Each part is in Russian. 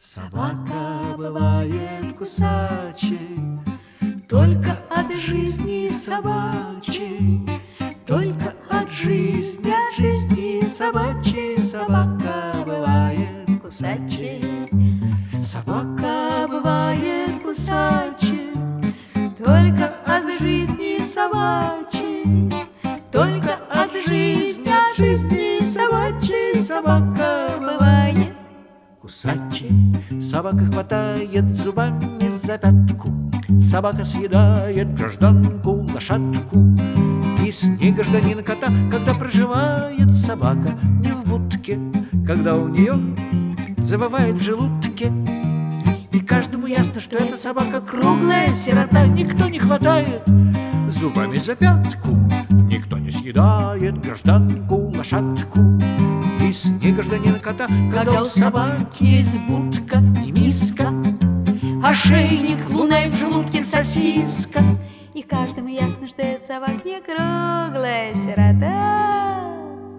Собака бывает кусачей, только от жизни собачьей, только от жизни собачьей. Собака бывает кусачей, собака бывает кусачей, только от жизни собачьей, только от жизни собачьей. Собака бывает кусачей. Собака хватает зубами за пятку, собака съедает гражданку лошадку. И с ней гражданин кота, когда проживает собака не в будке, когда у нее завывает в желудке. И каждому ясно, что эта собака круглая сирота. Никто не хватает зубами за пятку, никто не съедает гражданку лошадку. И с ней гражданин кота, когда у собаки есть будка и миска, ошейник, луна и в желудке сосиска. И каждому ясно, что эта собака не круглая сирота.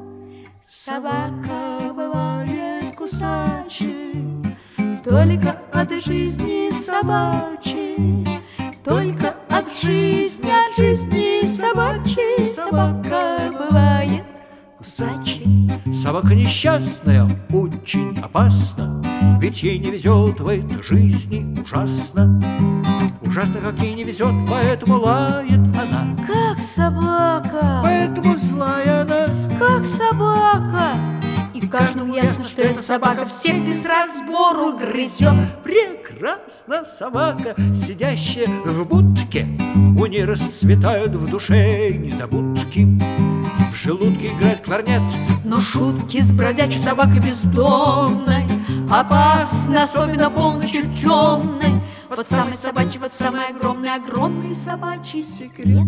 Собака бывает кусачей, только от жизни собачьей, только от жизни собачьей. Собака бывает кусачей. Собака несчастная, очень опасна, ведь ей не везет в этой жизни ужасно. Ужасно, как ей не везет, поэтому лает она. Как собака, Поэтому злая она. как собака. И каждому ясно, что эта собака всех без разбору грызет. Прекрасна собака, сидящая в будке, у ней расцветают в душе незабудки. В желудке играет кларнет, но шутки с бродячей собакой бездомной опасны, особенно полночью темной. Вот самый собачий, вот самый огромный собачий секрет.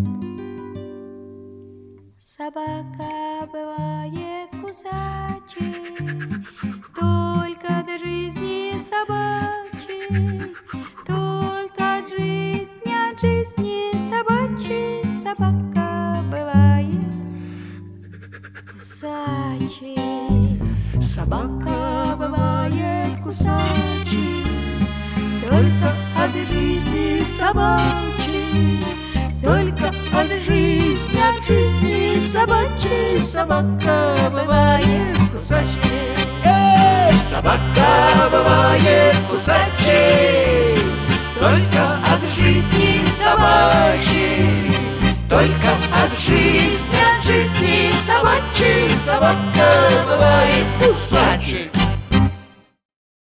Собака бывает кусачей, только от жизни собачьей, только от жизни собачьей. Собака бывает кусачей. Собака бывает кусачей, только от жизни собачьей, только от жизни собачьей. Собака бывает кусачей. Эй, собака бывает кусачей, только от жизни собачьей, только от жизни собачьей. Собака бывает кусачей.